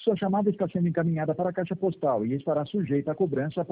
Sua chamada está sendo encaminhada para a caixa postal e estará sujeita a cobrança